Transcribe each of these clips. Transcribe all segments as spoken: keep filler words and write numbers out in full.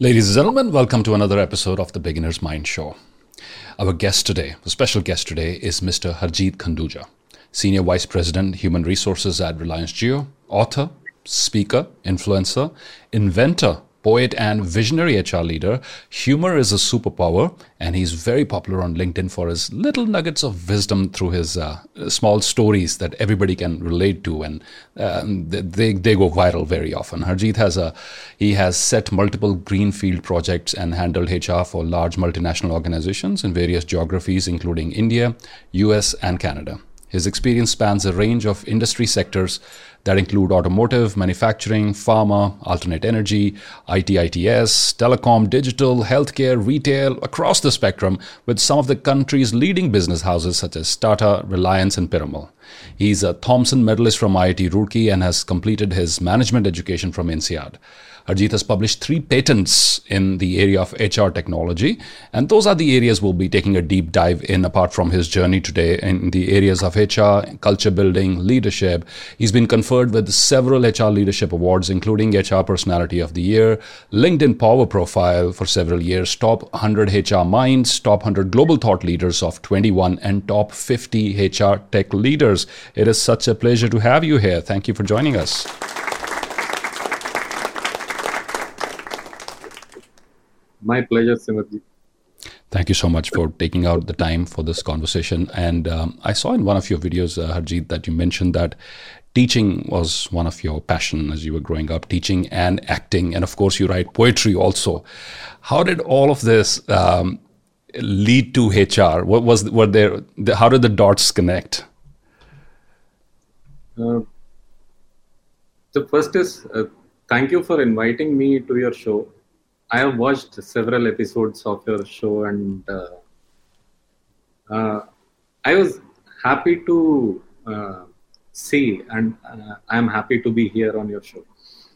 Ladies and gentlemen, welcome to another episode of the Beginner's Mind Show. Our guest today, a special guest today, is Mister Harjeet Khanduja, Senior Vice President, Human Resources at Reliance Jio, author, speaker, influencer, inventor, poet, and visionary H R leader. Humor is a superpower, and he's very popular on LinkedIn for his little nuggets of wisdom through his uh, small stories that everybody can relate to, and uh, they they go viral very often. Harjeet has a he has set multiple greenfield projects and handled H R for large multinational organizations in various geographies, including India, U S, and Canada. His experience spans a range of industry sectors that include automotive, manufacturing, pharma, alternate energy, I T I T S, telecom, digital, healthcare, retail, across the spectrum, with some of the country's leading business houses such as Tata, Reliance, and Piramal. He's a Thomson medalist from I I T Roorkee and has completed his management education from INSEAD. Harjeet has published three patents in the area of H R technology, and those are the areas we'll be taking a deep dive in apart from his journey today in the areas of H R, culture building, leadership. He's been conferred with several H R leadership awards, including H R Personality of the Year, LinkedIn Power Profile for several years, Top one hundred H R Minds, Top one hundred Global Thought Leaders of twenty-one, and Top fifty H R Tech Leaders. It is such a pleasure to have you here. Thank you for joining us. My pleasure, Simarji. Thank you so much for taking out the time for this conversation. And um, I saw in one of your videos, uh, Harjeet, that you mentioned that teaching was one of your passion as you were growing up, teaching and acting. And of course, you write poetry also. How did all of this um, lead to H R? What was, were there, the, how did the dots connect? Uh, the first is, uh, thank you for inviting me to your show. I have watched several episodes of your show, and uh, uh, I was happy to uh, see, and uh, I am happy to be here on your show.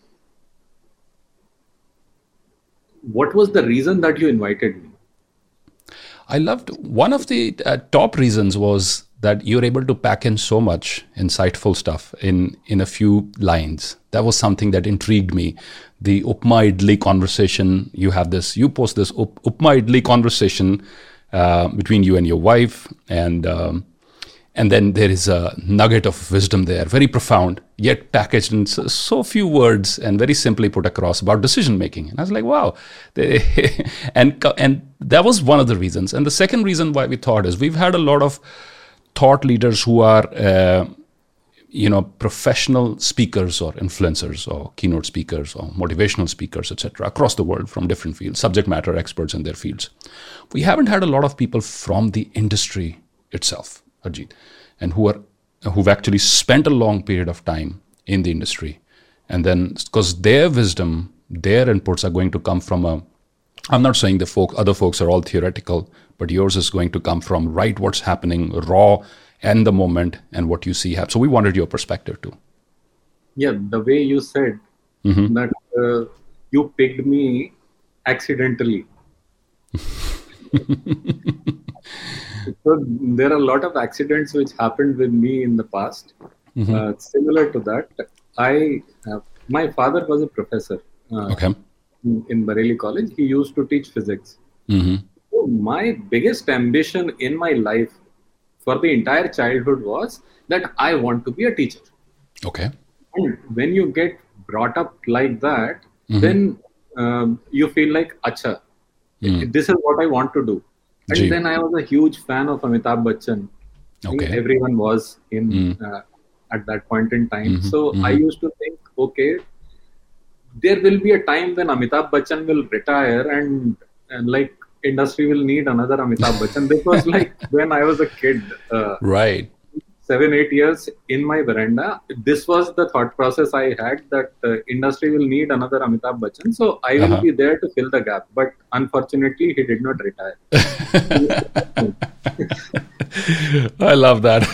What was the reason that you invited me? I loved, one of the uh, top reasons was that you're able to pack in so much insightful stuff in, in a few lines. That was something that intrigued me. The Upma Idli conversation, you have this, you post this up, Upma Idli conversation uh, between you and your wife, and um, and then there is a nugget of wisdom there, very profound, yet packaged in so, so few words and very simply put across about decision making. And I was like, wow. and and that was one of the reasons. And the second reason why we thought is we've had a lot of thought leaders who are, uh, you know, professional speakers or influencers or keynote speakers or motivational speakers, et cetera, across the world from different fields, subject matter experts in their fields. We haven't had a lot of people from the industry itself, Harjeet, and who are who've actually spent a long period of time in the industry, and then because their wisdom, their inputs are going to come from a. I'm not saying the folk, other folks are all theoretical, but yours is going to come from right what's happening, raw, and the moment, and what you see happen. So we wanted your perspective too. Yeah, the way you said mm-hmm. that uh, you picked me accidentally. So there are a lot of accidents which happened with me in the past. Mm-hmm. Uh, similar to that, I uh, my father was a professor. Uh, okay. In Bareilly College, he used to teach physics. Mm-hmm. So my biggest ambition in my life for the entire childhood was that I want to be a teacher. Okay. And when you get brought up like that, mm-hmm. then um, you feel like, acha, mm. this is what I want to do. And Gee. Then I was a huge fan of Amitabh Bachchan. Okay. Everyone was in mm. uh, at that point in time. Mm-hmm. So mm-hmm. I used to think, okay, there will be a time when Amitabh Bachchan will retire and, and like industry will need another Amitabh Bachchan. This was like when I was a kid. Uh, right. Seven, eight years in my veranda. This was the thought process I had that uh, industry will need another Amitabh Bachchan. So I will uh-huh. be there to fill the gap. But unfortunately, he did not retire. I love that.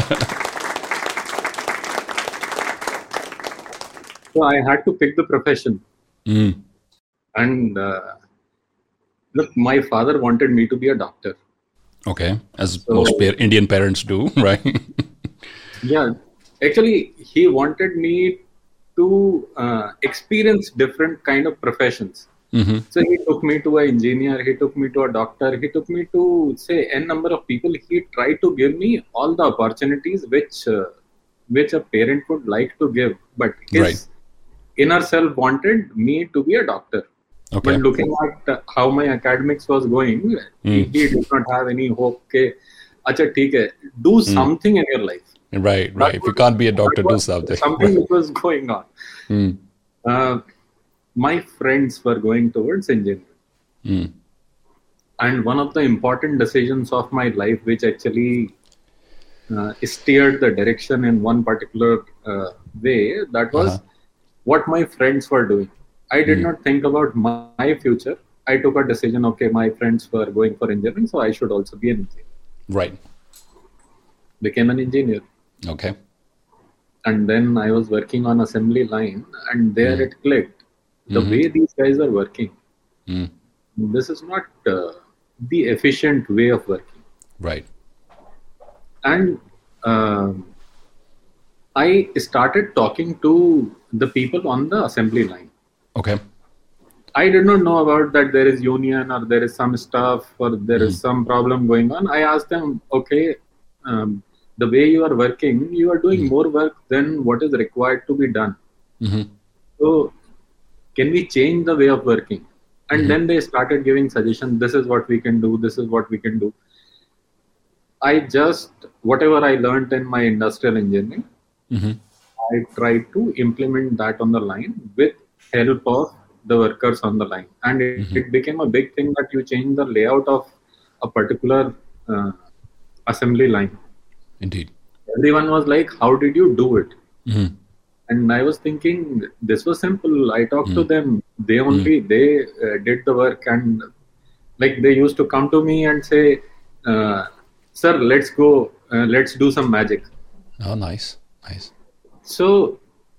So I had to pick the profession. Mm. And uh, look, my father wanted me to be a doctor. Okay, as so, most pa- Indian parents do, right? Yeah, actually, he wanted me to uh, experience different kind of professions. Mm-hmm. So he took me to an engineer, he took me to a doctor, he took me to say n number of people. He tried to give me all the opportunities which uh, which a parent would like to give, but his Right. inner self wanted me to be a doctor. Okay. But looking at uh, how my academics was going, he, Mm. he did not have any hope. Okay, acha, theek hai, do something in your life. Right, That right. If you was- can't be a doctor, that do was something. Something which was going on. Mm. Uh, my friends were going towards engineering. Mm. And one of the important decisions of my life, which actually uh, steered the direction in one particular uh, way, that was Uh-huh. what my friends were doing. I did not think about my future. I took a decision, okay, my friends were going for engineering, so I should also be an engineer. Right. Became an engineer. Okay. And then I was working on assembly line, and there it clicked. The way these guys are working, Mm. this is not uh, the efficient way of working. Right. And um I started talking to the people on the assembly line. Okay. I did not know about that there is union or there is some stuff or there is some problem going on. I asked them, okay, um, the way you are working, you are doing more work than what is required to be done. Mm-hmm. So can we change the way of working? And then they started giving suggestions. This is what we can do. This is what we can do. I just, whatever I learned in my industrial engineering, Mm-hmm. I tried to implement that on the line with help of the workers on the line. And it, Mm-hmm. it became a big thing that you change the layout of a particular uh, assembly line. Indeed. Everyone was like, how did you do it? Mm-hmm. And I was thinking, this was simple. I talked to them. They only, they uh, did the work. And like they used to come to me and say, uh, sir, let's go, uh, let's do some magic. Oh, nice. Nice. So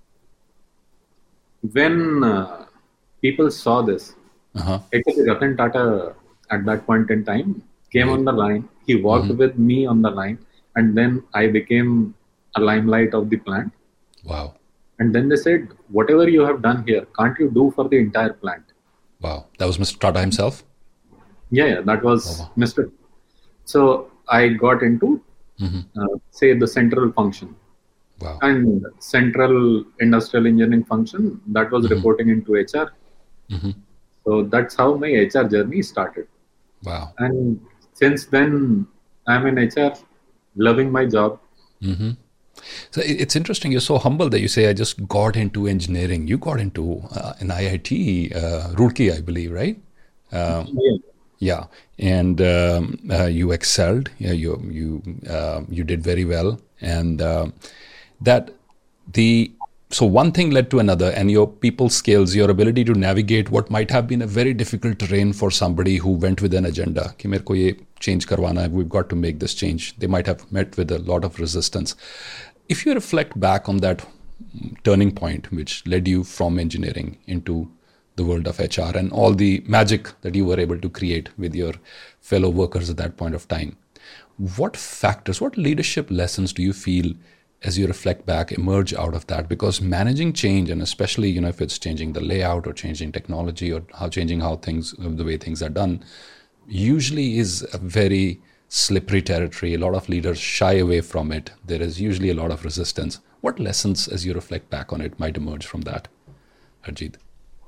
when uh, people saw this, Uh-huh. actually Ratan Tata at that point in time came on the line. He walked with me on the line, and then I became a limelight of the plant. Wow. And then they said, whatever you have done here, can't you do for the entire plant? Wow. That was Mister Tata himself? Yeah, yeah, that was Oh, wow. Mister So I got into, Mm-hmm. uh, say, the central function. Wow. And central industrial engineering function, that was reporting into H R. Mm-hmm. So that's how my H R journey started. Wow. And since then, I'm in H R, loving my job. Mm-hmm. So it- it's interesting. You're so humble that you say, I just got into engineering. You got into uh, an I I T, uh, Roorkee, I believe, right? Um, Yeah. Yeah, and um, uh, you excelled. Yeah, you you uh, you did very well, and uh, that the so one thing led to another, and your people skills, your ability to navigate what might have been a very difficult terrain for somebody who went with an agenda. कि मेरे को ये change करवाना है, we've got to make this change. They might have met with a lot of resistance. If you reflect back on that turning point, which led you from engineering into the world of H R and all the magic that you were able to create with your fellow workers at that point of time, what factors, what leadership lessons do you feel as you reflect back emerge out of that? Because managing change, and especially, you know, if it's changing the layout or changing technology or how changing how things, the way things are done, usually is a very slippery territory. A lot of leaders shy away from it. There is usually a lot of resistance. What lessons, as you reflect back on it, might emerge from that, Harjeet?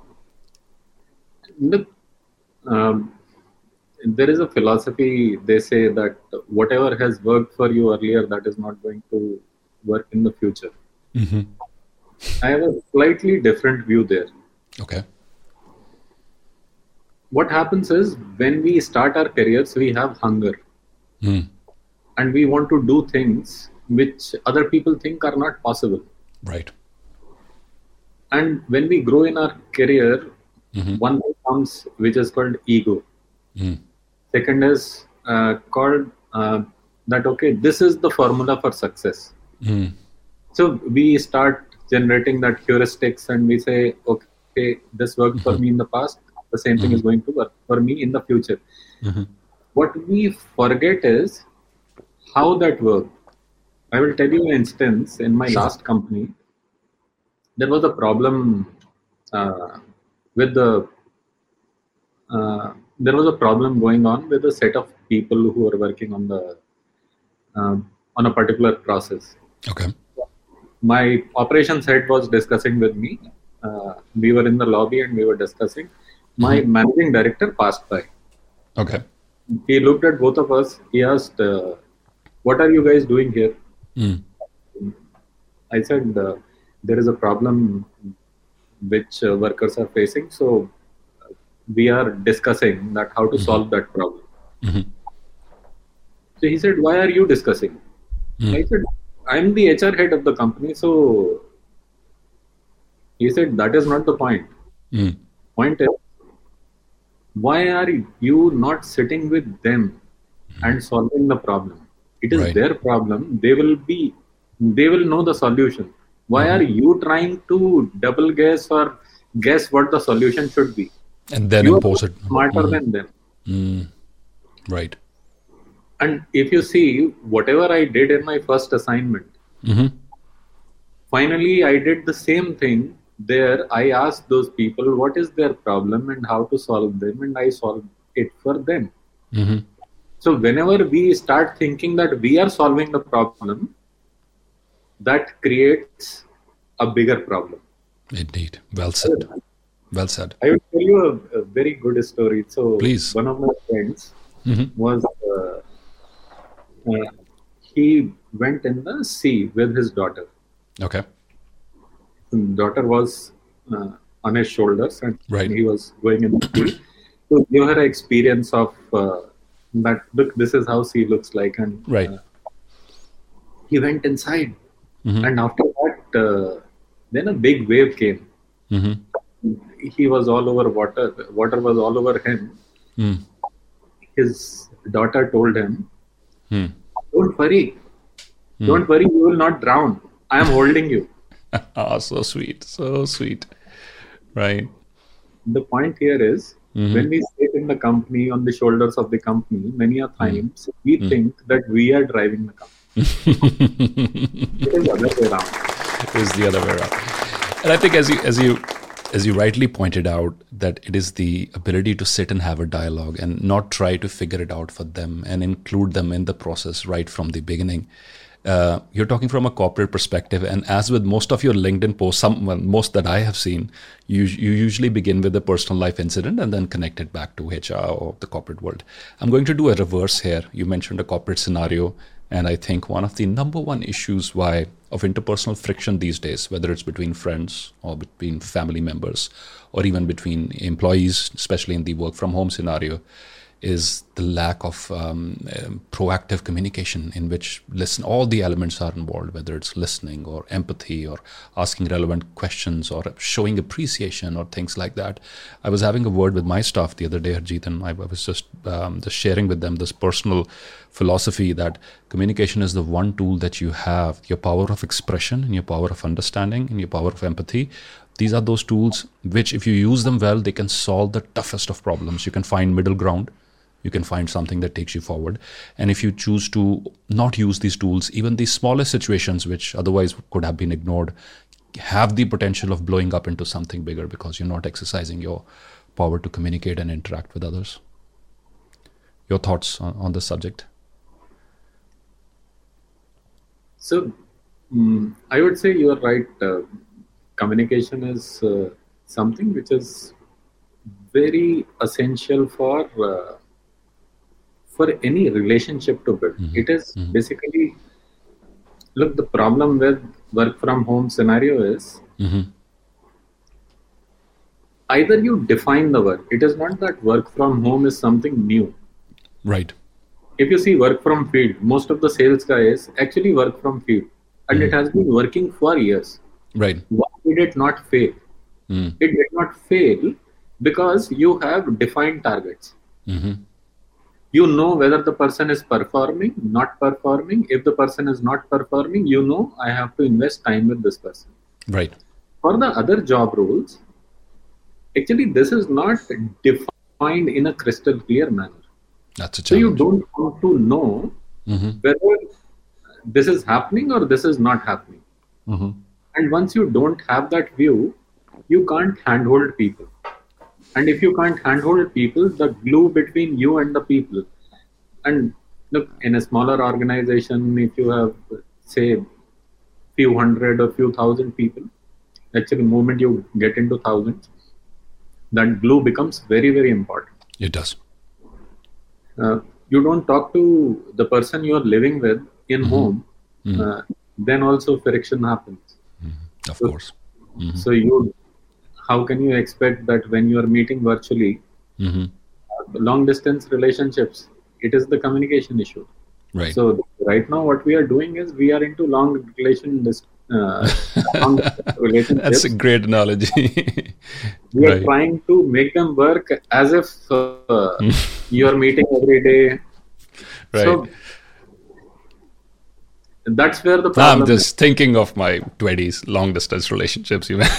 Look, um, there is a philosophy, they say that whatever has worked for you earlier, that is not going to work in the future. Mm-hmm. I have a slightly different view there. Okay. What happens is when we start our careers, we have hunger Mm. and we want to do things which other people think are not possible. Right. And when we grow in our career, Mm-hmm. one thing comes which is called ego. Mm. Second is uh, called uh, that, okay, this is the formula for success. Mm. So we start generating that heuristics and we say, okay, this worked for me in the past. The same thing is going to work for me in the future. Mm-hmm. What we forget is how that worked. I will tell you an instance. In my Sure. last company, there was a problem uh, with the uh, there was a problem going on with a set of people who were working on the um, on a particular process. Okay. My operations head was discussing with me. Uh, we were in the lobby and we were discussing. My Mm-hmm. managing director passed by. Okay. He looked at both of us. He asked, uh, "What are you guys doing here?" Mm. I said, uh, "There is a problem which uh, workers are facing. So uh, we are discussing that how to Mm-hmm. solve that problem." Mm-hmm. So he said, "Why are you discussing?" I Mm. said, "I'm the H R head of the company." So he said, "That is not the point. Mm. Point is, why are you not sitting with them and solving the problem? It is Right. their problem. They will be, they will know the solution. Why are Mm-hmm. you trying to double guess or guess what the solution should be? And then You are impose it. smarter Mm. than them." Mm. Right. And if you see, whatever I did in my first assignment, Mm-hmm. finally I did the same thing there. I asked those people what is their problem and how to solve them, and I solved it for them. Mm-hmm. So whenever we start thinking that we are solving the problem, that creates a bigger problem. Indeed. Well said. Well said. I will tell you a, a very good story. So Please. one of my friends Mm-hmm. was uh, uh, he went in the sea with his daughter. Okay. Daughter was uh, on his shoulders, and Right. he was going in the sea to give her an experience of uh, that. Look, this is how sea looks like, and Right. uh, he went inside. Mm-hmm. And after that, uh, then a big wave came. Mm-hmm. He was all over water. Water was all over him. Mm. His daughter told him, Mm. "Don't worry, Mm. don't worry. You will not drown. I am holding you." Ah, so sweet. So sweet. Right. The point here is, Mm-hmm. when we sit in the company, on the shoulders of the company, many a times we Mm. think that we are driving the company. It is the other way around. Is the other way around. And I think as you as you as you rightly pointed out, that it is the ability to sit and have a dialogue and not try to figure it out for them and include them in the process right from the beginning. Uh, you're talking from a corporate perspective, and as with most of your LinkedIn posts, some well, most that I have seen, you you usually begin with a personal life incident and then connect it back to H R or the corporate world. I'm going to do a reverse here. You mentioned a corporate scenario, and I think one of the number one issues why of interpersonal friction these days, whether it's between friends or between family members or even between employees, especially in the work from home scenario, is the lack of um, um, proactive communication in which listen all the elements are involved, whether it's listening or empathy or asking relevant questions or showing appreciation or things like that. I was having a word with my staff the other day, Harjeet, and I was just um, just sharing with them this personal philosophy that communication is the one tool that you have, your power of expression and your power of understanding and your power of empathy. These are those tools which, if you use them well, they can solve the toughest of problems. You can find middle ground. You can find something that takes you forward. And if you choose to not use these tools, even these smallest situations, which otherwise could have been ignored, have the potential of blowing up into something bigger because you're not exercising your power to communicate and interact with others. Your thoughts on, on this subject? So, um, I would say you are right. Uh, communication is uh, something which is very essential for uh, for any relationship to build. Mm-hmm. It is Mm-hmm. basically, look, the problem with work from home scenario is Mm-hmm. either you define the work. It is not that work from home is something new. Right. If you see work from field, most of the sales guys actually work from field, and it has been working for years. Right. Why did it not fail? Mm. It did not fail because you have defined targets. Mm-hmm. You know whether the person is performing, not performing. If the person is not performing, you know I have to invest time with this person. Right. For the other job roles, actually this is not defined in a crystal clear manner. That's a So you challenge. don't want to know Mm-hmm. whether this is happening or this is not happening. Mm-hmm. And once you don't have that view, you can't handhold people. And if you can't handhold people, the glue between you and the people. And look, in a smaller organization, if you have, say, few hundred or few thousand people, actually, the moment you get into thousands, that glue becomes very, very important. It does. Uh, you don't talk to the person you are living with in Mm-hmm. home, Mm-hmm. uh, then also friction happens. Mm-hmm. Of So, course. Mm-hmm. so you, how can you expect that when you are meeting virtually, Mm-hmm. uh, long distance relationships, it is the communication issue. Right. So right now, what we are doing is we are into long relation dis- uh, long distance relationships. That's a great analogy. We are Right. trying to make them work as if uh, you are meeting every day. Right. So that's where the I'm problem is. just thinking of my twenties long distance relationships. You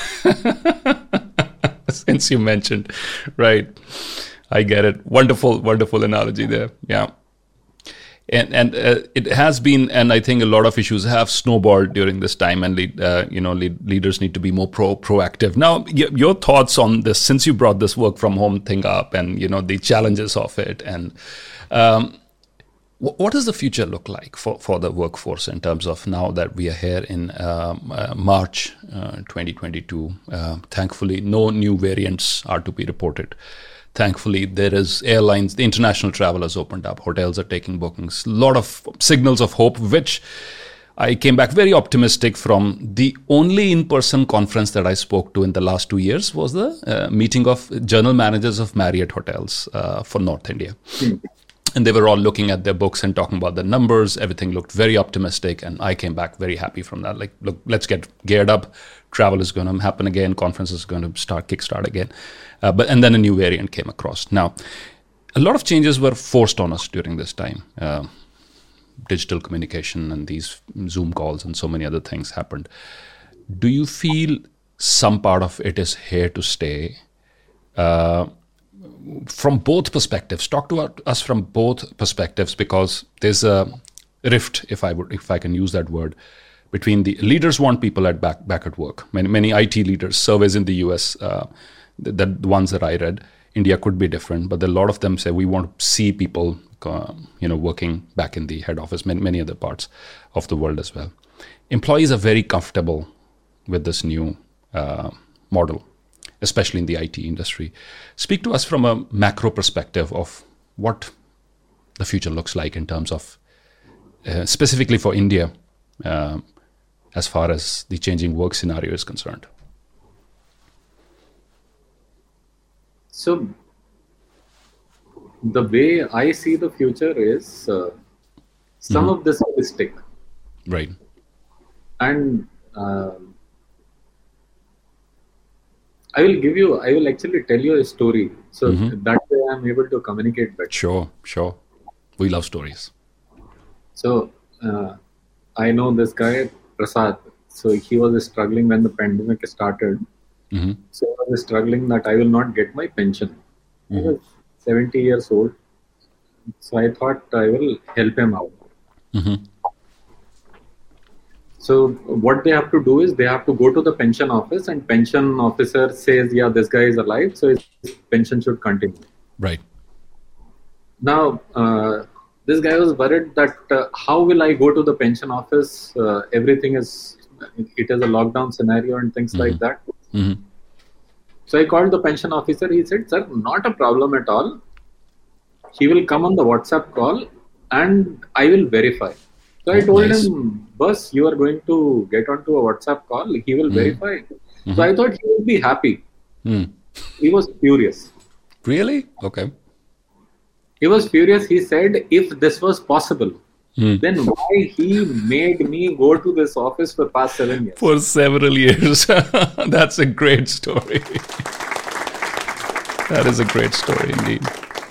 since you mentioned, right? I get it. Wonderful, wonderful analogy there. Yeah. And and uh, it has been, and I think a lot of issues have snowballed during this time, and lead, uh, you know, lead, leaders need to be more pro proactive. Now, y- your thoughts on this, since you brought this work from home thing up, and you know the challenges of it, and um, wh- what does the future look like for for the workforce in terms of now that we are here in um, uh, March uh, twenty twenty-two? Uh, thankfully, no new variants are to be reported. Thankfully, there is airlines, the international travel has opened up. Hotels are taking bookings. A lot of signals of hope, which I came back very optimistic from. The only in-person conference that I spoke to in the last two years was the uh, meeting of general managers of Marriott hotels uh, for North India. And they were all looking at their books and talking about the numbers. Everything looked very optimistic. And I came back very happy from that. Like, look, let's get geared up. Travel is going to happen again. Conference is going to start, kickstart again. Uh, but and then a new variant came across. Now, a lot of changes were forced on us during this time. Uh, digital communication and these Zoom calls and so many other things happened. Do you feel some part of it is here to stay? Uh, from both perspectives, talk to us from both perspectives, because there's a rift, if I would, if I can use that word, between the leaders want people at back back at work. Many many I T leaders, surveys in the U S, uh, the, the ones that I read, India could be different, but a lot of them say we want to see people, uh, you know, working back in the head office. Many, many other parts of the world as well. Employees are very comfortable with this new uh, model, especially in the I T industry. Speak to us from a macro perspective of what the future looks like in terms of, uh, specifically for India, uh, as far as the changing work scenario is concerned. So the way I see the future is uh, some Mhm. of this will stick. Right. And uh, I will give you, I will actually tell you a story. So Mhm. that way I'm able to communicate better. Sure, sure. We love stories. So uh, I know this guy, Prasad. So he was struggling when the pandemic started. Hmm. So I was struggling that I will not get my pension. He Mhm. was seventy years old. So I thought I will help him out. Hmm. So what they have to do is they have to go to the pension office, and pension officer says, yeah, this guy is alive, so his pension should continue. Right. Now, uh, this guy was worried that uh, how will I go to the pension office? Uh, everything is, it is a lockdown scenario and things Mhm. like that. Hmm. So I called the pension officer. He said, sir, not a problem at all. He will come on the WhatsApp call and I will verify. So I Oh, told nice. him, boss, you are going to get onto a WhatsApp call. He will Mhm. verify. Mhm. So I thought he would be happy. Mm. He was furious. Really? Okay. He was furious. He said, if this was possible, Mm. then why he made me go to this office for past seven years? For several years. That's a great story. That is a great story indeed.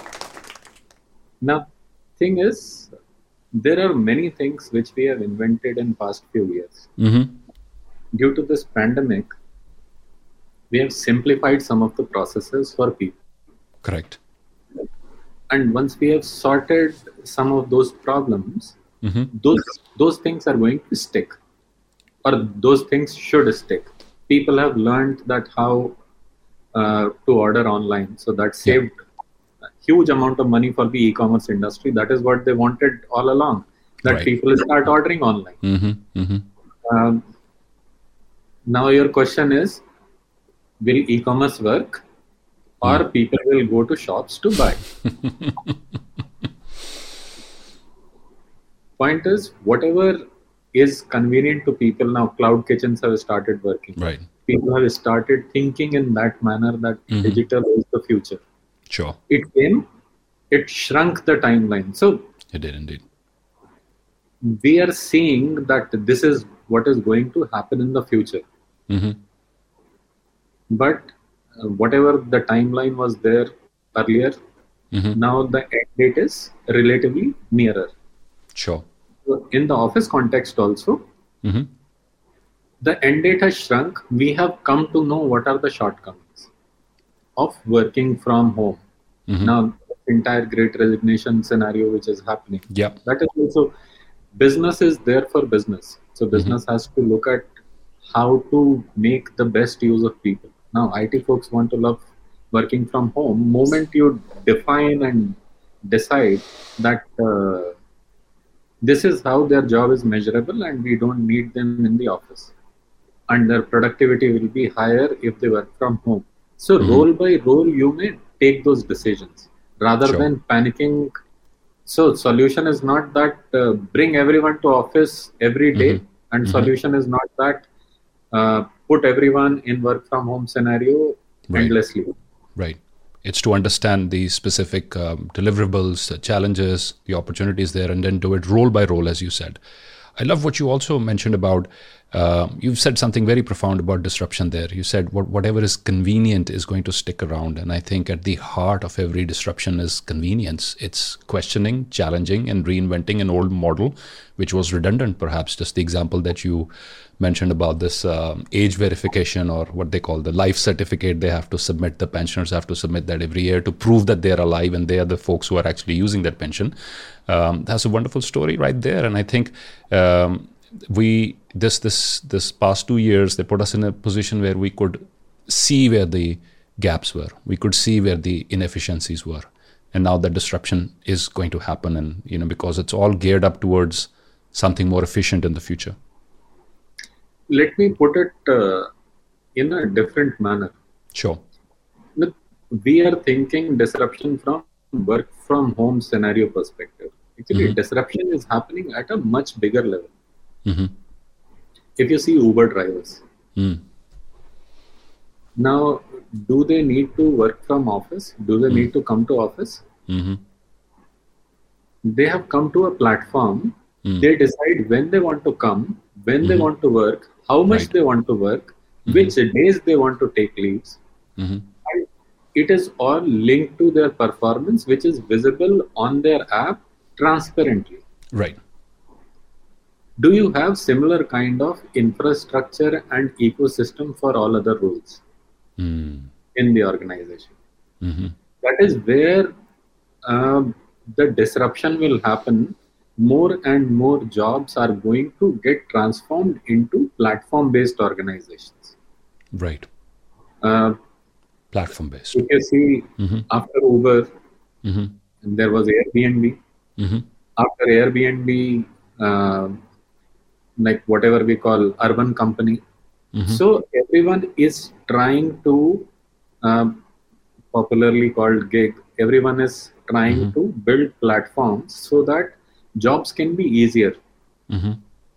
Now, thing is, there are many things which we have invented in past few years. Hmm. Due to this pandemic, we have simplified some of the processes for people. Correct. And once we have sorted some of those problems, Hmm. those those things are going to stick, or those things should stick. People have learned that how uh, to order online. So that saved a huge amount of money for the e-commerce industry. That is what they wanted all along, that Right. people start ordering online. Mm-hmm. Mm-hmm. Um, now your question is, will e-commerce work, or people will go to shops to buy? Point is, whatever is convenient to people now, cloud kitchens have started working. Right. People have started thinking in that manner that Mhm. digital is the future. Sure. It came, it shrunk the timeline. So It did indeed. we are seeing that this is what is going to happen in the future. Mm-hmm. But uh, whatever the timeline was there earlier, Mm-hmm. now the end date is relatively nearer. Sure. So in the office context also, Mm-hmm. the end date has shrunk. We have come to know what are the shortcomings of working from home. Mm-hmm. Now, the entire great resignation scenario which is happening, Yeah. that is also, business is there for business. So business has to look at how to make the best use of people. Now, I T folks want to love working from home. Moment you define and decide that uh, this is how their job is measurable and we don't need them in the office, and their productivity will be higher if they work from home. So Mhm. role by role, you may take those decisions rather Sure. than panicking. So solution is not that uh, bring everyone to office every day, Mhm. and Mhm. solution is not that uh, put everyone in work from home scenario Right. endlessly. Right. It's to understand the specific um, deliverables, the challenges, the opportunities there, and then do it role by role, as you said. I love what you also mentioned about, uh, you've said something very profound about disruption there. You said what, whatever is convenient is going to stick around. And I think at the heart of every disruption is convenience. It's questioning, challenging, and reinventing an old model, which was redundant, perhaps. Just the example that you mentioned about this um, age verification, or what they call the life certificate they have to submit, the pensioners have to submit that every year to prove that they're alive and they are the folks who are actually using that pension. Um, that's a wonderful story right there. And I think um, we this this this past two years they put us in a position where we could see where the gaps were, we could see where the inefficiencies were, and now the disruption is going to happen. And you know, because it's all geared up towards something more efficient in the future. Let me put it uh, in a different manner. Sure. Look, we are thinking disruption from work from home scenario perspective. Actually, Mhm. disruption is happening at a much bigger level. Mm-hmm. If you see Uber drivers, Mm. now, do they need to work from office? Do they need to come to office? Mm-hmm. They have come to a platform. Mm. They decide when they want to come, when they Mhm. want to work, how much Right. they want to work, Mhm. which days they want to take leaves. Mm-hmm. And it is all linked to their performance, which is visible on their app transparently. Right. Do you have similar kind of infrastructure and ecosystem for all other roles Mm. in the organization? Mm-hmm. That is where um, the disruption will happen. More and more jobs are going to get transformed into platform-based organizations. Right. Uh, Platform based. if you see, Mm-hmm. after Uber, Mm-hmm. there was Airbnb. Mm-hmm. After Airbnb, uh, like whatever we call urban company. Mm-hmm. So everyone is trying to, um, popularly called gig, everyone is trying Mhm. to build platforms so that jobs can be easier. Mm-hmm.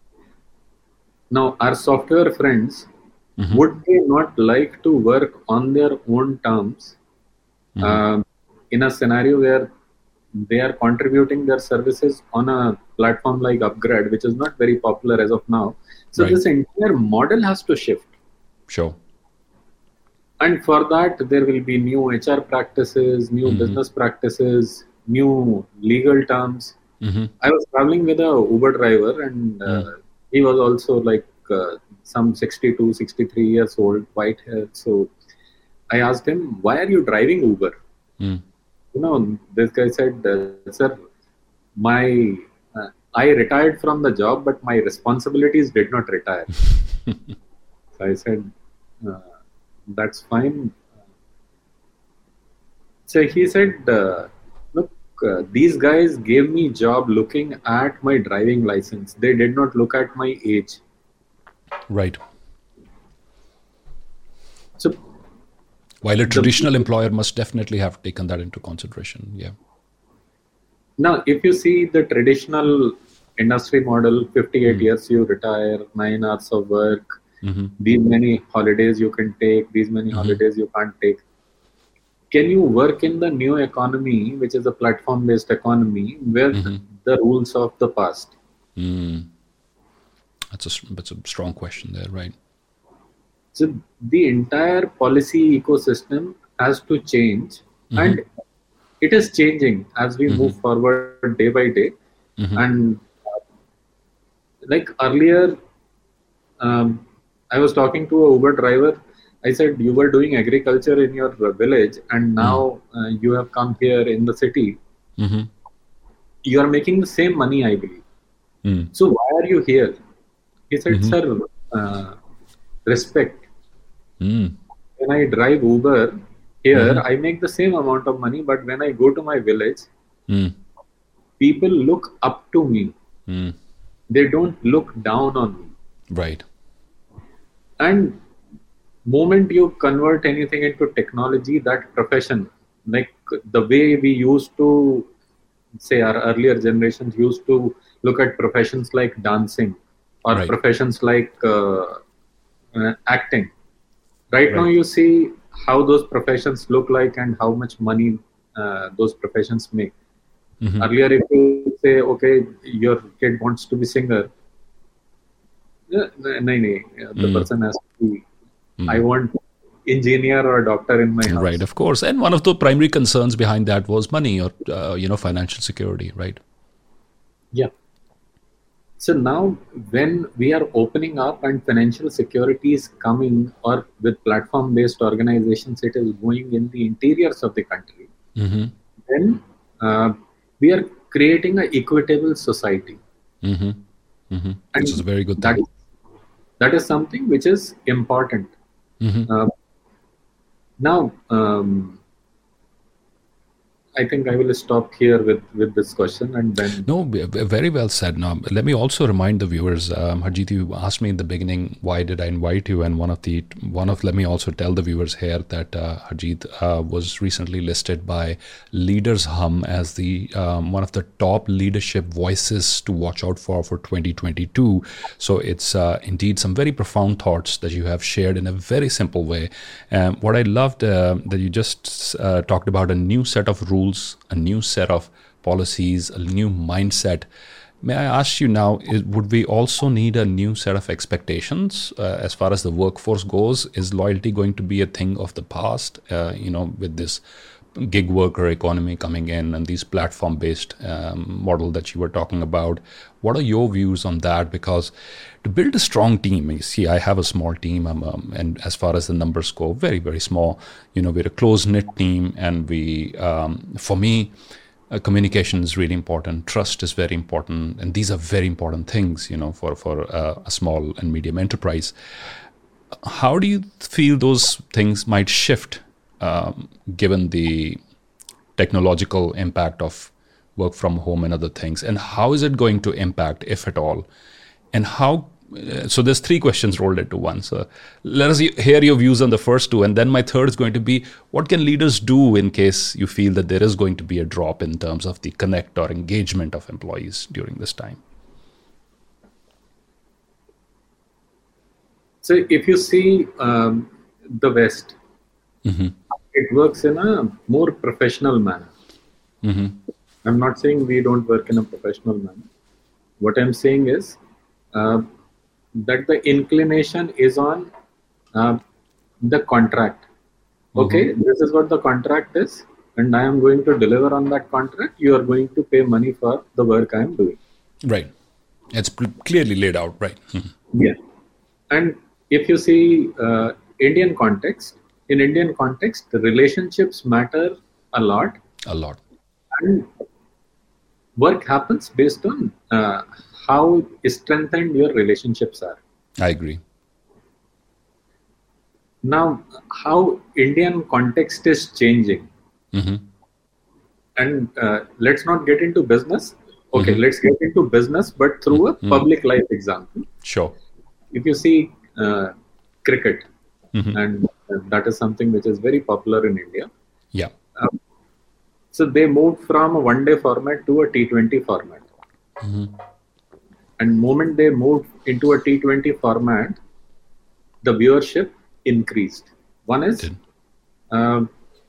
Now, our software friends, Mhm. would they not like to work on their own terms Mhm. um, in a scenario where they are contributing their services on a platform like Upgrade, which is not very popular as of now? So Right. this entire model has to shift. Sure. And for that, there will be new H R practices, new Mhm. business practices, new legal terms. Mm-hmm. I was traveling with a Uber driver, and uh, he was also like uh, some sixty-two, sixty-three years old, white hair. So I asked him, "Why are you driving Uber?" Mm. You know, this guy said, uh, "Sir, my uh, I retired from the job, but my responsibilities did not retire." So I said, uh, "That's fine. So he said, uh, look, uh, these guys gave me job looking at my driving license. They did not look at my age. Right. So while a the- traditional employer must definitely have taken that into consideration. Yeah. Now, if you see the traditional industry model, fifty-eight Mm. years you retire, nine hours of work, Mm-hmm. these many holidays you can take, these many Mm-hmm. holidays you can't take. Can you work in the new economy, which is a platform-based economy, where Mm-hmm. the rules of the past? Mm. That's a that's a strong question there, right? So the entire policy ecosystem has to change, Mm-hmm. and it is changing as we Mm-hmm. move forward day by day. Mm-hmm. And uh, like earlier, um, I was talking to a Uber driver. I said, you were doing agriculture in your village, and now uh, you have come here in the city. Mm-hmm. You are making the same money, I believe. Mm. So why are you here? He said, Mm-hmm. sir, uh, respect. Mm. When I drive Uber here, Mm-hmm. I make the same amount of money, but when I go to my village, Mm. people look up to me. Mm. They don't look down on me. Right. And moment you convert anything into technology, that profession, like the way we used to say, our earlier generations used to look at professions like dancing or Right. professions like uh, uh, acting. Right now, Right. you see how those professions look like and how much money uh, those professions make. Mm-hmm. Earlier, if you say, okay, your kid wants to be singer, yeah, no, no, no, the Mm. person has to be, Mm. I want engineer or doctor in my house. Right, of course. And one of the primary concerns behind that was money or, uh, you know, financial security, right? Yeah. So now when we are opening up and financial security is coming, or with platform-based organizations, it is going in the interiors of the country, Mm-hmm. then uh, we are creating an equitable society. Mm-hmm. Mm-hmm. And Which is a very good that thing. is, that is something which is important. Mm-hmm. Uh, now, um, I think I will stop here with, with this question and then. No, v- v- very well said. Now, let me also remind the viewers, um, Harjeet, you asked me in the beginning, why did I invite you? And one of the, one of, let me also tell the viewers here that uh, Harjeet uh, was recently listed by Leaders Hum as the um, one of the top leadership voices to watch out for for twenty twenty-two. So it's uh, indeed some very profound thoughts that you have shared in a very simple way. Um, what I loved uh, that you just uh, talked about a new set of rules, a new set of policies, a new mindset. May I ask you now, is, would we also need a new set of expectations uh, as far as the workforce goes? Is loyalty going to be a thing of the past, uh, you know, with this gig worker economy coming in and these platform-based um, model that you were talking about? What are your views on that? Because to build a strong team, you see, I have a small team, I'm, um, and as far as the numbers go, very, very small. You know, we're a close-knit team, and we, um, for me, uh, communication is really important. Trust is very important, and these are very important things, you know, for for uh, a small and medium enterprise. How do you feel those things might shift, um, given the technological impact of work from home and other things, and how is it going to impact, if at all, and how? Uh, so there's three questions rolled into one. So let us hear your views on the first two, and then my third is going to be, what can leaders do in case you feel that there is going to be a drop in terms of the connect or engagement of employees during this time? So if you see um, the West, Mm-hmm. it works in a more professional manner. Mm-hmm. I'm not saying we don't work in a professional manner. What I'm saying is uh, that the inclination is on uh, the contract. Okay, Mm-hmm. this is what the contract is, and I am going to deliver on that contract. You are going to pay money for the work I am doing. Right. It's p- clearly laid out, right? Mm-hmm. Yeah. And if you see uh, Indian context, in Indian context, the relationships matter a lot, A lot. and work happens based on uh, how strengthened your relationships are. I agree. Now, how Indian context is changing. Mm-hmm. And uh, let's not get into business. Okay, Mm-hmm. let's get into business, but through a Mm-hmm. public life example. Sure. If you see uh, cricket, Mm-hmm. and uh, that is something which is very popular in India. Yeah. Um, so they moved from a one-day format to a T twenty format. Mm-hmm. And moment they moved into a T twenty format, the viewership increased. One is Did. um,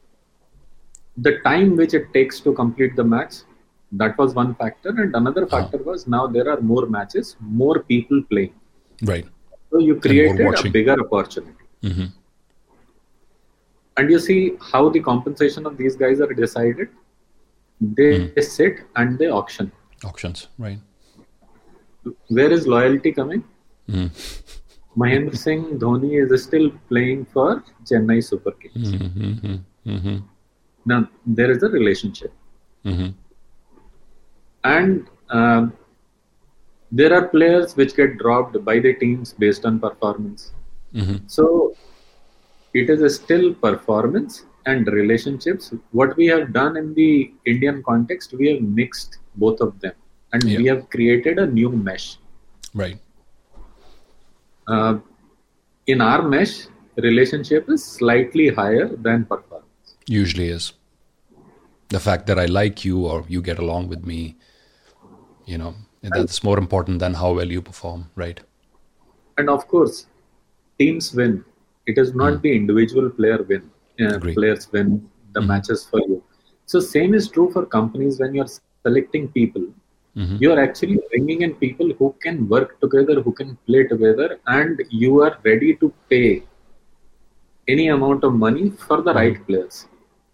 the time which it takes to complete the match. That was one factor, and another Uh-huh. factor was now there are more matches, more people playing. Right. So you And more created a watching. bigger opportunity. Mm-hmm. And you see how the compensation of these guys are decided. They sit and they auction. Auctions. Right. Where is loyalty coming? Mm-hmm. Mahendra Singh Dhoni is still playing for Chennai Super Kings. Mm-hmm. Mm-hmm. Now there is a relationship, Mm-hmm. and um, there are players which get dropped by the teams based on performance. Mm-hmm. So it is a still performance and relationships. What we have done in the Indian context, we have mixed both of them, and Yeah. we have created a new mesh. Right. Uh, in our mesh, relationship is slightly higher than performance. Usually is. The fact that I like you or you get along with me, you know, that's more important than how well you perform, right? And of course, teams win. It is not the individual player win. Uh, Agree. players win the matches for you. So same is true for companies when you're selecting people. Mm-hmm. You are actually bringing in people who can work together, who can play together, and you are ready to pay any amount of money for the right players.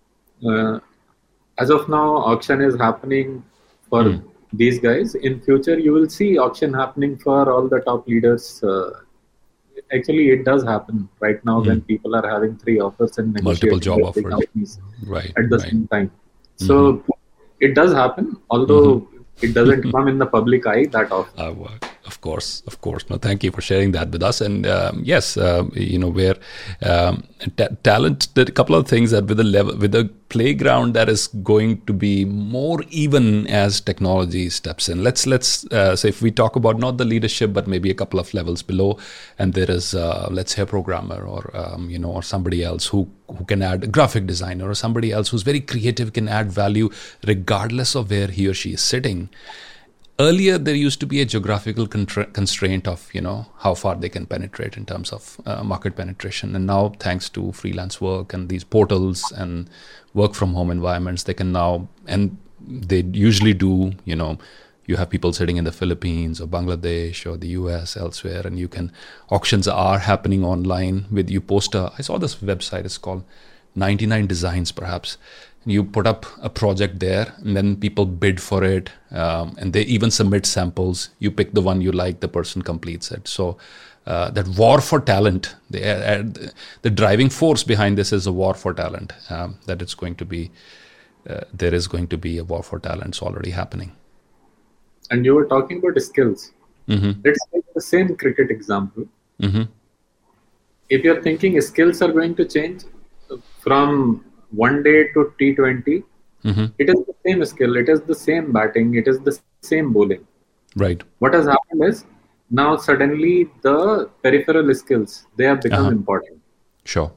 Uh, as of now, auction is happening for these guys. In future, you will see auction happening for all the top leaders. Uh, actually, it does happen right now when people are having three offers and Multiple negotiating job with big offers. companies Right. at the Right. same time. So it does happen, although it doesn't come in the public eye that often. Uh, well, of course, of course. No, thank you for sharing that with us. And um, yes, uh, you know, where um, ta- talent, there are a couple of things that with a level, with a playground that is going to be more even as technology steps in. Let's let's uh, say if we talk about not the leadership, but maybe a couple of levels below, and there is uh, let's say a programmer or um, you know or somebody else who who can add a graphic designer or somebody else who's very creative can add value regardless of where he or she is sitting. Earlier, there used to be a geographical contra- constraint of, you know, how far they can penetrate in terms of uh, market penetration. And now, thanks to freelance work and these portals and work from home environments, they can now, and they usually do, you know, you have people sitting in the Philippines or Bangladesh or the U S, elsewhere, and you can, auctions are happening online with you post a, I saw this website, it's called ninety-nine Designs perhaps. You put up a project there and then people bid for it, um, and they even submit samples. You pick the one you like, the person completes it. So uh, that war for talent, the, uh, the driving force behind this is a war for talent, um, that it's going to be, uh, there is going to be a war for talent. It's already happening. And you were talking about skills. Mm-hmm. Let's take the same cricket example. Mm-hmm. If you're thinking skills are going to change from one day to T twenty, Mm-hmm. it is the same skill, it is the same batting, it is the same bowling. Right. What has happened is now suddenly the peripheral skills, they have become Uh-huh. important. Sure.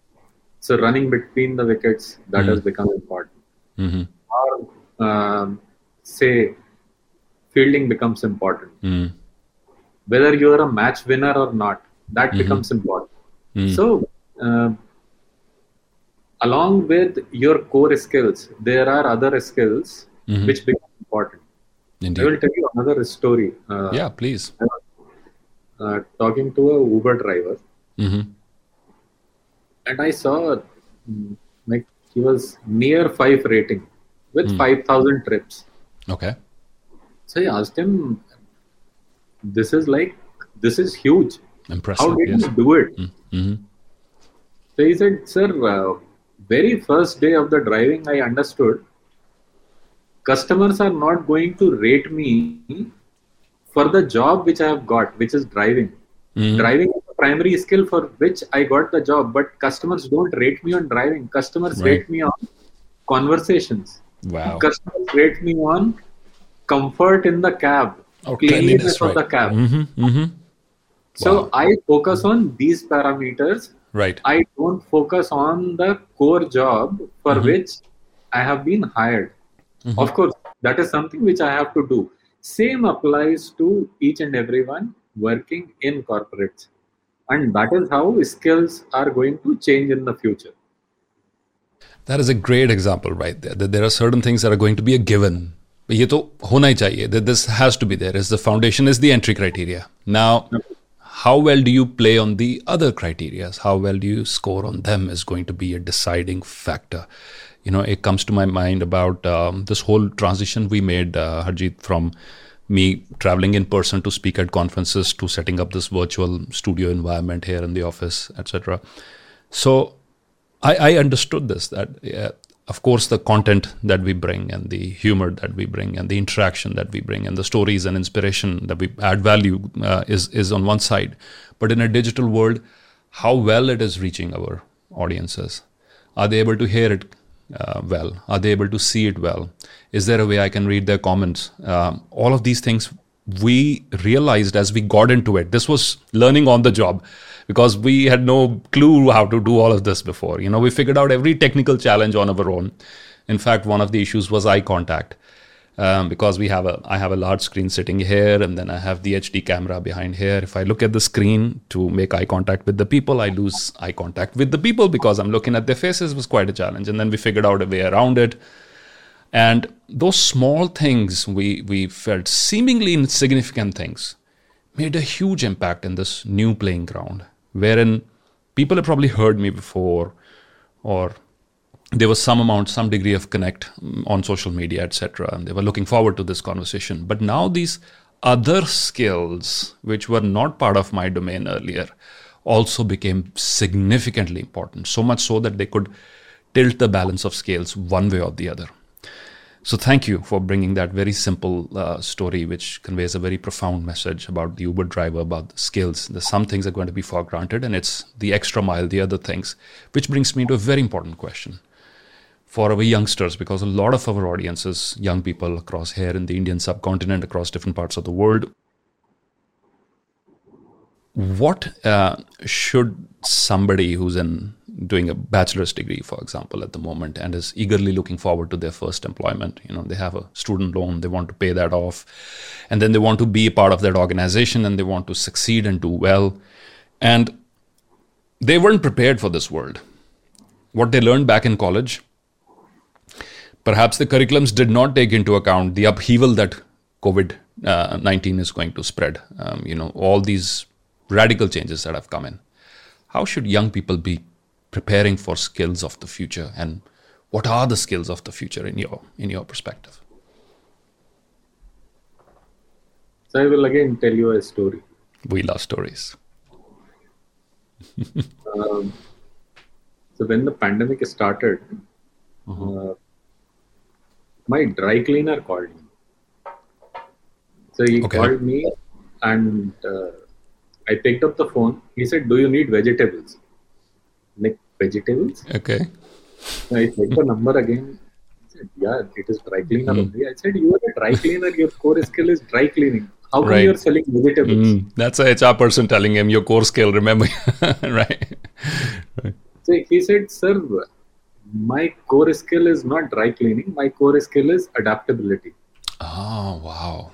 So running between the wickets, that has become important. Mm-hmm. Or um, say fielding becomes important. Mm. Whether you are a match winner or not, that becomes important. Mm. So uh, along with your core skills, there are other skills Mhm. which become important. I Indeed. will tell you another story. Uh, Yeah, please. I was, uh, talking to a Uber driver, Mm-hmm. and I saw mm, like he was near five rating with five thousand trips. Okay. So I asked him, "This is like this is huge. Impressive. How did Yes. you do it?" Mm-hmm. So he said, "Sir, uh, very first day of the driving, I understood customers are not going to rate me for the job which I have got, which is driving. Mhm. Driving is the primary skill for which I got the job, but customers don't rate me on driving. Customers Right. rate me on conversations. Wow. Customers rate me on comfort in the cab, Oh, cleanliness cleanliness, of right. the cab. Mm-hmm, mm-hmm. So Wow. I focus on these parameters. Right. I don't focus on the core job for Mm-hmm. which I have been hired. Mm-hmm. Of course, that is something which I have to do. Same applies to each and everyone working in corporates. And that is how skills are going to change in the future. That is a great example right there. That there are certain things that are going to be a given. ये तो होना ही चाहिए. That this has to be there. Is the foundation is the entry criteria. Now, how well do you play on the other criteria? How well do you score on them is going to be a deciding factor. You know, it comes to my mind about um, this whole transition we made, uh, Harjeet, from me traveling in person to speak at conferences to setting up this virtual studio environment here in the office, et cetera. So I, I understood this, that uh, of course the content that we bring and the humor that we bring and the interaction that we bring and the stories and inspiration that we add value uh, is, is on one side. But in a digital world, how well it is reaching our audiences. Are they able to hear it uh, well? Are they able to see it well? Is there a way I can read their comments? Um, all of these things we realized as we got into it. This was learning on the job, because we had no clue how to do all of this before. You know, we figured out every technical challenge on our own. In fact, one of the issues was eye contact, um, because we have a, I have a large screen sitting here, and then I have the H D camera behind here. If I look at the screen to make eye contact with the people, I lose eye contact with the people because I'm looking at their faces. It was quite a challenge. And then we figured out a way around it. And those small things we, we felt seemingly insignificant things made a huge impact in this new playing ground, wherein people have probably heard me before, or there was some amount, some degree of connect on social media, et cetera. And they were looking forward to this conversation. But now these other skills, which were not part of my domain earlier, also became significantly important, so much so that they could tilt the balance of scales one way or the other. So thank you for bringing that very simple uh, story, which conveys a very profound message about the Uber driver, about the skills. The some things are going to be for granted, and it's the extra mile, the other things, which brings me to a very important question for our youngsters, because a lot of our audience is young people across here in the Indian subcontinent, across different parts of the world. What uh, should somebody who's in doing a bachelor's degree, for example, at the moment, and is eagerly looking forward to their first employment, you know, they have a student loan, they want to pay that off, and then they want to be a part of that organization, and they want to succeed and do well, and they weren't prepared for this world. What they learned back in college, perhaps the curriculums did not take into account the upheaval that COVID nineteen is going to spread. Um, you know, all these radical changes that have come in. How should young people be preparing for skills of the future, and what are the skills of the future in your in your perspective? So I will again tell you a story. We love stories. um, so when the pandemic started, uh-huh. uh, my dry cleaner called me. So he okay. called me, and uh, I picked up the phone. He said, "Do you need vegetables?" Like, vegetables? Okay. I said the number again. I said, "Yeah, it is dry cleaner mm. only." I said, "You are a dry cleaner. Your core skill is dry cleaning. How come right. you are selling vegetables?" Mm. That's a H R person telling him your core skill. Remember, right? right? So he said, "Sir, my core skill is not dry cleaning. My core skill is adaptability." Oh, wow.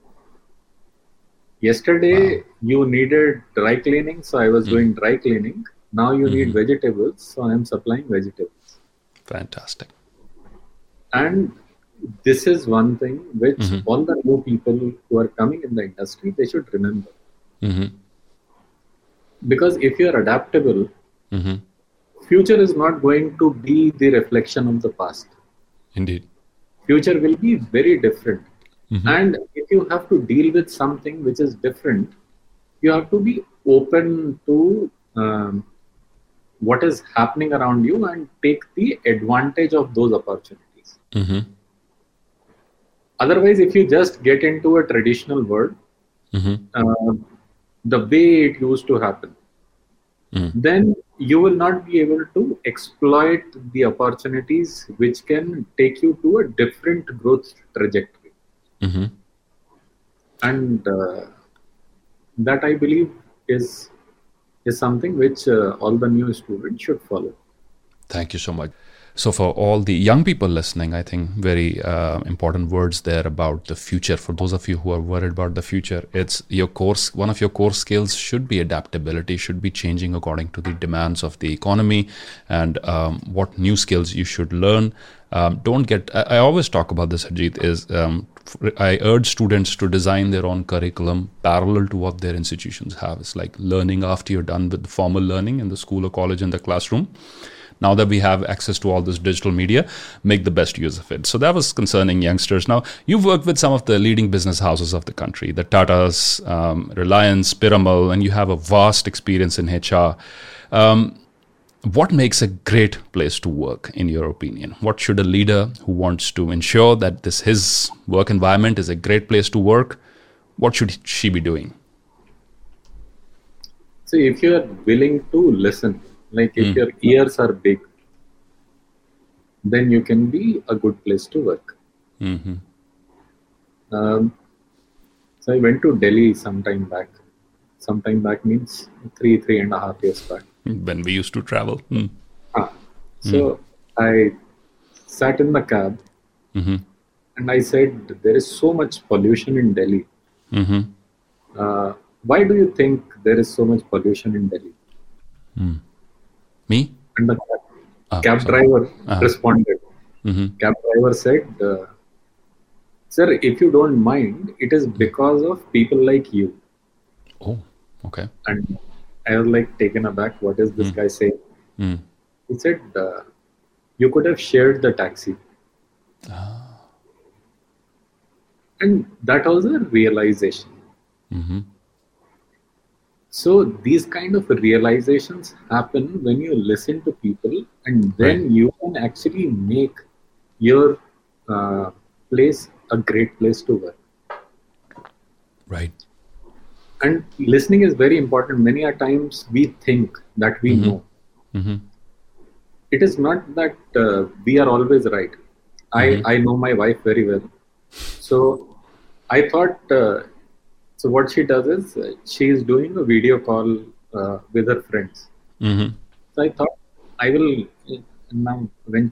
Yesterday, wow. you needed dry cleaning, so I was mm. doing dry cleaning. Now you mm-hmm. need vegetables, so I am supplying vegetables. Fantastic. And this is one thing which mm-hmm. all the new people who are coming in the industry, they should remember. Mm-hmm. Because if you are adaptable, mm-hmm. future is not going to be the reflection of the past. Indeed. Future will be very different. Mm-hmm. And if you have to deal with something which is different, you have to be open to um, what is happening around you and take the advantage of those opportunities. Mm-hmm. Otherwise, if you just get into a traditional world, mm-hmm. uh, the way it used to happen, mm. then you will not be able to exploit the opportunities which can take you to a different growth trajectory. Mm-hmm. And uh, that, I believe, is is something which uh, all the new students should follow. Thank you so much. So for all the young people listening, I think very uh, important words there about the future. For those of you who are worried about the future, it's your course. One of your core skills should be adaptability, should be changing according to the demands of the economy and um, what new skills you should learn. Um, don't get, I, I always talk about this, Harjeet, is um, I urge students to design their own curriculum parallel to what their institutions have. It's like learning after you're done with the formal learning in the school or college in the classroom. Now that we have access to all this digital media, make the best use of it. So that was concerning youngsters. Now, you've worked with some of the leading business houses of the country, the Tatas, um, Reliance, Piramal, and you have a vast experience in H R. Um, what makes a great place to work, in your opinion? What should a leader who wants to ensure that this his work environment is a great place to work, what should she be doing? So if you are willing to listen, like if mm. your ears are big, then you can be a good place to work. Mm-hmm. Um, so I went to Delhi sometime back. Sometime back means three, three and a half years back. When we used to travel. Mm. Ah, so mm. I sat in the cab mm-hmm. and I said, there is so much pollution in Delhi. Mm-hmm. Uh, why do you think there is so much pollution in Delhi? Mm. Me? And the cab, ah, cab driver uh-huh. responded. Mm-hmm. Cab driver said, uh, sir, if you don't mind, it is because of people like you. Oh, okay. And I was like taken aback. What is this mm. guy saying? Mm. He said, uh, you could have shared the taxi. Ah. And that was a realization. Mm-hmm. So these kind of realizations happen when you listen to people, and then right. you can actually make your uh, place a great place to work. Right. And listening is very important. Many a times we think that we mm-hmm. know. Mm-hmm. It is not that uh, we are always right. Mm-hmm. I, I know my wife very well. So I thought... Uh, So what she does is uh, she is doing a video call uh, with her friends. Mm-hmm. So I thought I will now when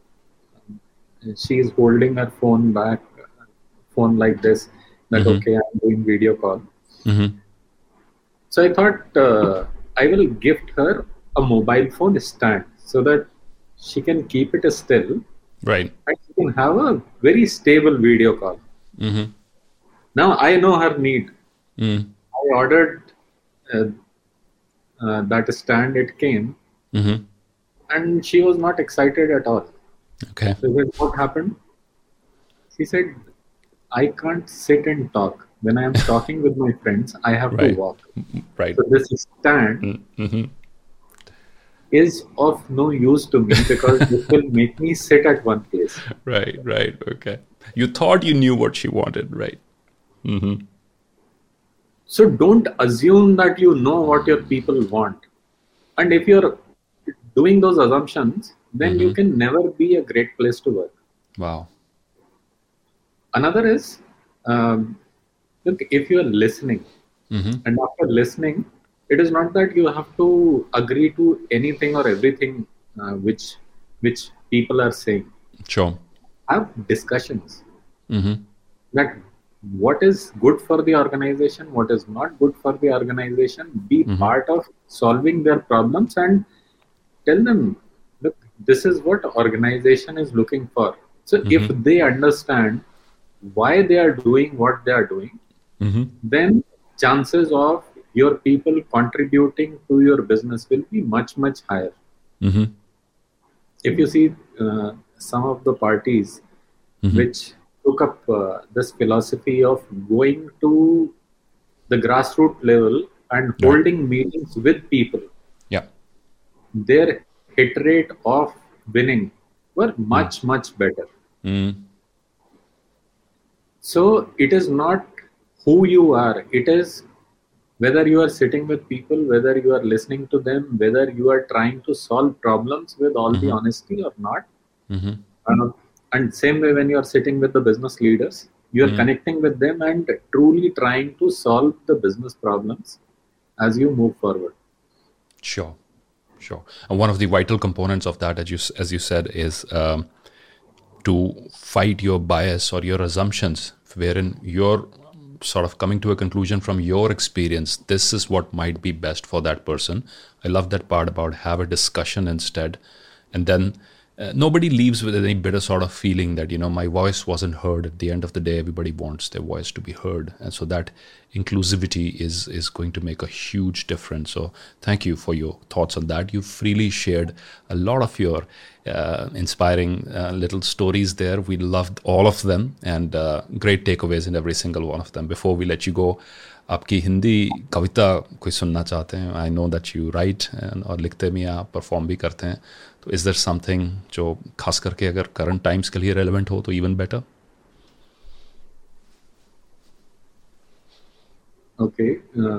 she is holding her phone back, phone like this, that mm-hmm. okay, I'm doing video call. Mm-hmm. So I thought uh, I will gift her a mobile phone stand so that she can keep it still. Right. And she can have a very stable video call. Mm-hmm. Now I know her need. Mm. I ordered uh, uh, that stand, it came, mm-hmm. and she was not excited at all. Okay. So then what happened? She said, I can't sit and talk. When I am talking with my friends, I have right. to walk. Right. So this stand mm-hmm. is of no use to me because it will make me sit at one place. Right, right, okay. You thought you knew what she wanted, right? Mm-hmm. So don't assume that you know what your people want. And if you're doing those assumptions, then mm-hmm. you can never be a great place to work. Wow. Another is, um, look, if you're listening, mm-hmm. and after listening, it is not that you have to agree to anything or everything uh, which which people are saying. Sure. Have discussions. Mm-hmm. That what is good for the organization, what is not good for the organization, be mm-hmm. part of solving their problems and tell them, look, this is what organization is looking for. So mm-hmm. if they understand why they are doing what they are doing, mm-hmm. then chances of your people contributing to your business will be much, much higher. Mm-hmm. If you see uh, some of the parties mm-hmm. which took up uh, this philosophy of going to the grassroots level and holding yeah. meetings with people. Yeah. Their hit rate of winning were much, mm. much better. Mm. So it is not who you are. It is whether you are sitting with people, whether you are listening to them, whether you are trying to solve problems with all the Mm-hmm. honesty or not. Mm-hmm. Uh, and same way when you are sitting with the business leaders, you are Mm. connecting with them and truly trying to solve the business problems as you move forward. Sure, sure. And one of the vital components of that, as you as you said, is um, to fight your bias or your assumptions, wherein you're sort of coming to a conclusion from your experience. This is what might be best for that person. I love that part about have a discussion instead, and then uh, nobody leaves with any bitter sort of feeling that, you know, my voice wasn't heard. At the end of the day, everybody wants their voice to be heard, and so that inclusivity is is going to make a huge difference. So thank you for your thoughts on that. You freely shared a lot of your uh, inspiring uh, little stories there. We loved all of them, and uh, great takeaways in every single one of them. Before we let you go, आपकी हिंदी कविता कोई सुनना चाहते हैं? I know that you write और लिखते भी हैं आप, परफॉर्म भी करते हैं, तो इज देयर समथिंग जो खास करके अगर करंट टाइम्स के लिए रेलेवेंट हो तो इवन बेटर? ओके,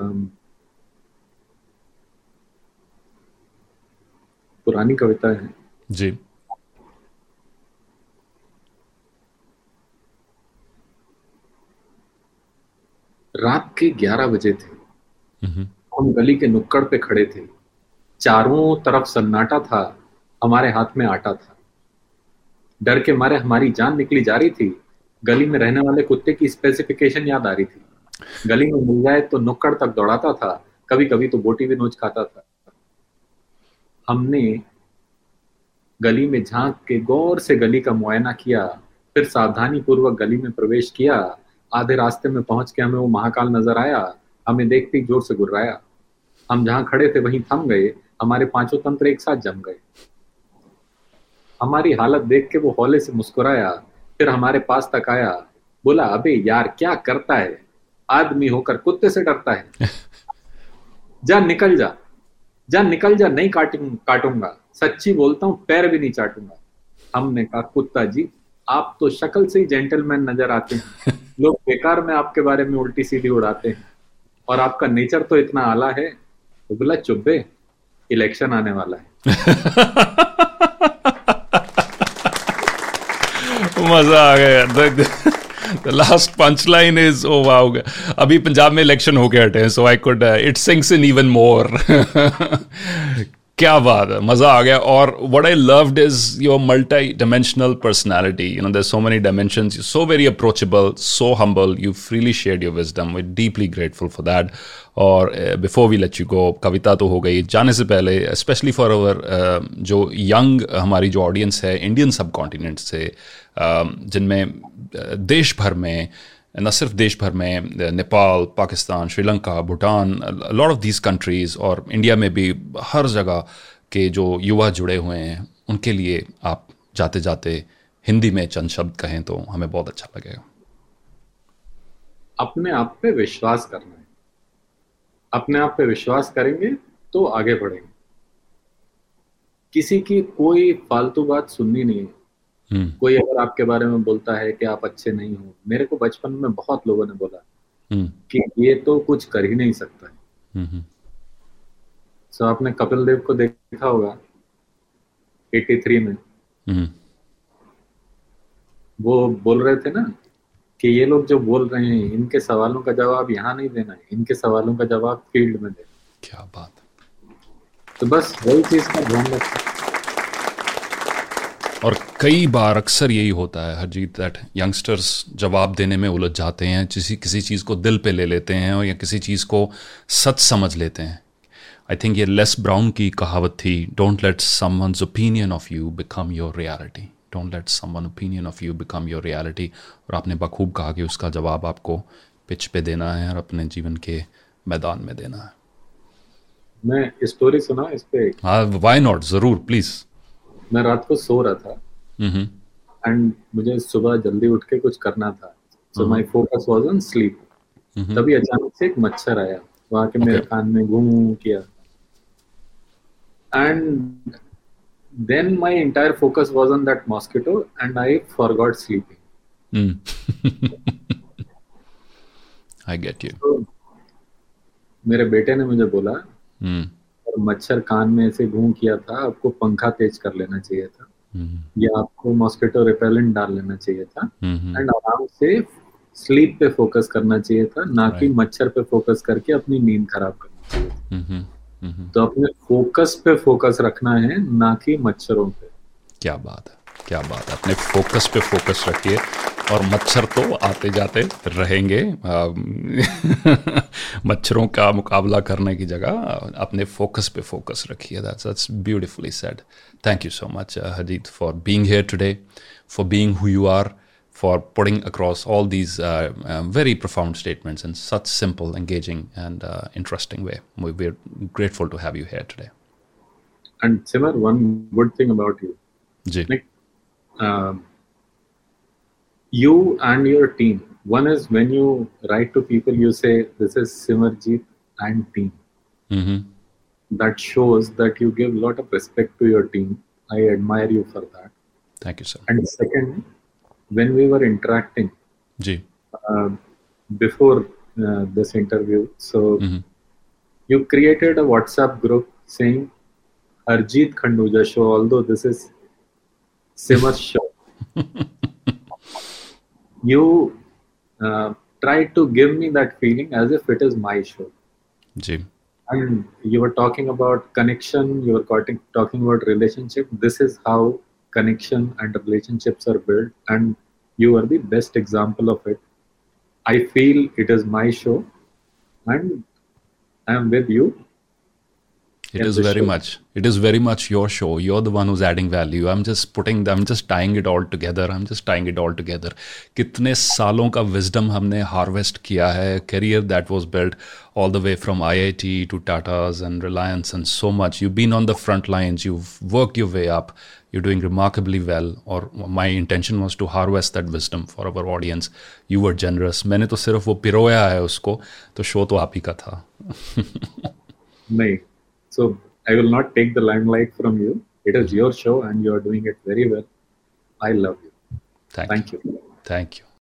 पुरानी कविता है जी। रात के ग्यारह बजे थे, हम्म। हम गली के नुक्कड़ पे खड़े थे, चारों तरफ सन्नाटा था, हमारे हाथ में आटा था। डर के मारे हमारी जान निकली जा रही थी, गली में रहने वाले कुत्ते की स्पेसिफिकेशन याद आ रही थी। गली में मिल जाए तो नुक्कड़ तक दौड़ाता था, कभी कभी तो बोटी भी नोच खाता था। हमने गली में झांक के गौर से गली का मुआयना किया, फिर सावधानी पूर्वक गली में प्रवेश किया। आधे रास्ते में पहुंच के हमें वो महाकाल नजर आया, हमें देखते ही जोर से गुर्राया। हम जहां खड़े थे वहीं थम गए, हमारे पांचों तंत्र एक साथ जम गए। हमारी हालत देख के वो हौले से मुस्कुराया, फिर हमारे पास तक आया, बोला, अबे यार क्या करता है, आदमी होकर कुत्ते से डरता है। जा निकल जा, जा निकल जा, नहीं काटूं काटूंगा, सच्ची बोलता हूं पैर भी नहीं चाटूंगा। हमने कहा, कुत्ता जी आप तो शक्ल से ही जेंटलमैन नजर आते हैं, लोग बेकार में आपके बारे में उल्टी सीधी उड़ाते हैं, और आपका नेचर तो इतना आला है। तो बोला, चुप्पे, इलेक्शन आने वाला है। मजा आ गया। The last punchline is, oh wow, अभी पंजाब में इलेक्शन होके हटे हैं, so I could uh, it sinks in even more. क्या बात है, मजा आ गया। और what I loved is your multi-dimensional personality. You know, there's so many dimensions. You're so very approachable, so humble. You freely shared your wisdom. We're deeply grateful for that. और uh, before we let you go, कविता तो हो गई, जाने से पहले especially for our uh, जो young हमारी जो audience है इंडियन सब कॉन्टिनेंट से, uh, जिनमें देश भर में, न सिर्फ देश भर में, Nepal, Pakistan, Sri Lanka, Bhutan, lot of these countries, और इंडिया में भी हर जगह के जो युवा जुड़े हुए हैं, उनके लिए आप जाते जाते हिंदी में चंद शब्द कहें तो हमें बहुत अच्छा लगेगा। अपने आप पे विश्वास करना है, अपने आप पे विश्वास करेंगे तो आगे बढ़ेंगे। किसी की कोई फालतू बात सुननी नहीं है। Hmm. कोई अगर आपके बारे में बोलता है कि आप अच्छे नहीं हो, मेरे को बचपन में बहुत लोगों ने बोला hmm. कि ये तो कुछ कर ही नहीं सकता है। hmm. so, आपने कपिल देव को देखा होगा तिरासी में, hmm. वो बोल रहे थे ना कि ये लोग जो बोल रहे हैं इनके सवालों का जवाब यहाँ नहीं देना है, इनके सवालों का जवाब फील्ड में देना। क्या बात। तो बस वही चीज का ध्यान रखें। और कई बार अक्सर यही होता है हरजीत, दैट यंगस्टर्स जवाब देने में उलझ जाते हैं, किसी किसी चीज़ को दिल पे ले लेते हैं और या किसी चीज़ को सच समझ लेते हैं। आई थिंक ये लेस ब्राउन की कहावत थी, don't let someone's opinion of you become your reality, don't let someone opinion of you become your reality. और आपने बखूब कहा कि उसका जवाब आपको पिच पे देना है और अपने जीवन के मैदान में देना है। मैं स्टोरी सुना इस पे? हाँ, व्हाई नॉट, ज़रूर, प्लीज़। मैं रात को सो रहा था एंड मुझे सुबह जल्दी उठ के कुछ करना था, so my focus was on sleep. तभी अचानक से एक मच्छर आया, वो आके मेरे कान में घूं किया, and then my entire focus was on that mosquito and I forgot sleeping. I get you. मेरे बेटे ने मुझे बोला हम्म, और मच्छर कान में ऐसे घूं किया था, आपको पंखा तेज कर लेना चाहिए था, हम्म, या आपको मॉस्किटो रिपेलेंट डाल लेना चाहिए था, हम्म, एंड आराम से स्लीप पे फोकस करना चाहिए था, ना कि राइट, मच्छर पे फोकस करके अपनी नींद खराब करनी चाहिए थी। हम्म, हम्म, तो अपने फोकस पे फोकस रखना है, ना कि मच्छरों पे। क्या बात है, क्या बात है, अपने फोकस पे फोकस रखिए और मच्छर तो आते जाते रहेंगे। अम, मच्छरों का मुकाबला करने की जगह अपने फोकस पे फोकस रखिए। That's that's beautifully said. Thank you so much Harjeet for being here today, for being who you are, for putting across all these uh, uh, very profound statements in such simple, engaging and uh, interesting way. We- We're grateful to have you here today. And Simar, one good thing about you, जी, like um, you and your team. One is when you write to people, you say this is Simarjeet and team. Hmm, That shows that you give a lot of respect to your team. I admire you for that. Thank you sir. And second, when we were interacting जी, uh, before uh, this interview, so hmm, you created a WhatsApp group saying Harjeet Khanduja show, although this is Simar's show. You uh, try to give me that feeling as if it is my show. जी, And you were talking about connection, you were talking, talking about relationship. This is how connection and relationships are built, and you are the best example of it. I feel it is my show, and I am with you it in is this very show. much, it is very much your show. You're the one who's adding value. I'm just putting I'm just tying it all together. I'm just tying it all together. कितने सालों का wisdom हमने harvest किया है, career that was built all the way from I I T to Tata's and Reliance and so much. You've been on the front lines, you've worked your way up, you're doing remarkably well. Or my intention was to harvest that wisdom for our audience. You were generous. मैंने तो सिर्फ वो पिरोया है उसको, तो show तो आप ही का था। Nay. So I will not take the limelight from you. It is your show, and you are doing it very well. I love you. Thank Thank you. you. Thank you.